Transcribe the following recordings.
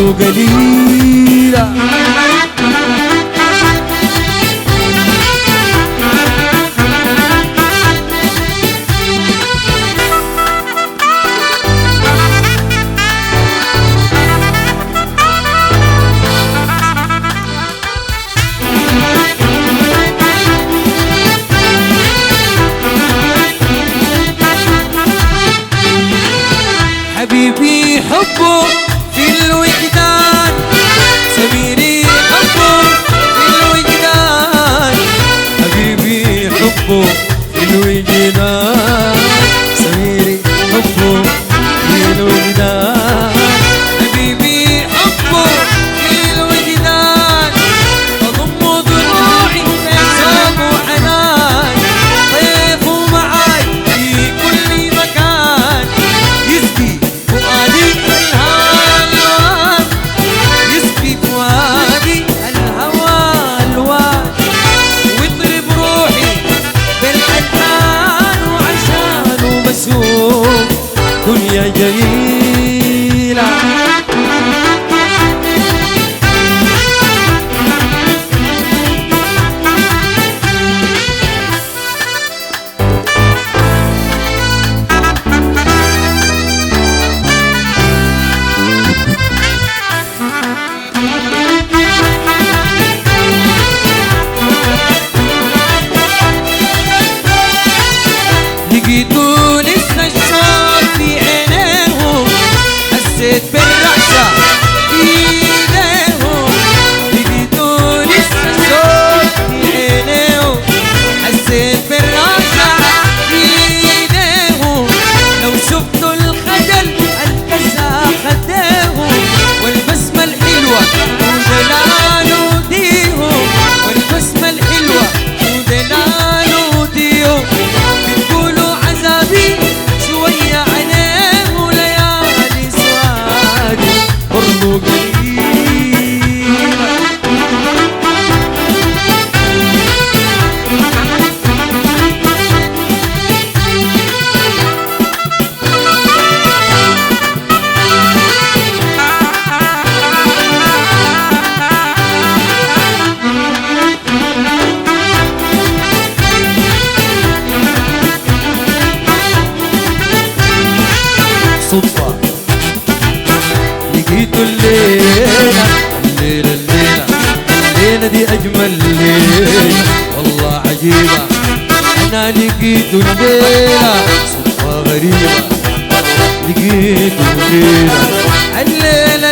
برضو قليلة. حبيبي حبه في الوجدان، سميري حبه في الوجدان، حبيبي حبه في الوجدان، سميري حبه في الوجدان، حبيبي حبه في الوجدان، أضم ضلوعي حساب وحنان، طيفه معاي في كل مكان، يسقي فؤادي الهوى، يسقي فؤادي الهوى الوان، ويضرب روحي بالألحان، وعشانه بسوق دنيا جميلة. لقيتوا لسه الشوق في عينيهم، حسيت بالرعشة في ايديهم، لقيتوا لسه الشوق في عينيهم، حسيت بالرعشة في ايديهم، لو شفتوا الخجل الكسى خديهم، والبسمة الحلوة ودلال وديهم، والبسمة الحلوة ودلال وديهم، شوية عليه وليالي سوادي برضو قليلة. صدفة لقيتوا الليلة، الليلة دي أجمل ليلة والله عجيبة، أنا لقيتوا الليلة صدفة غريبة، لقيتوا الليلة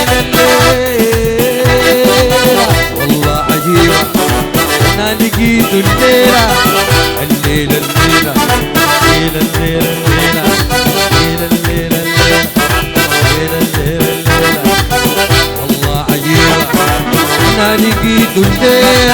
والله عجيبة، أنا لقيتوا الليلة والله عجيبة، أنا لقيتوا الليلة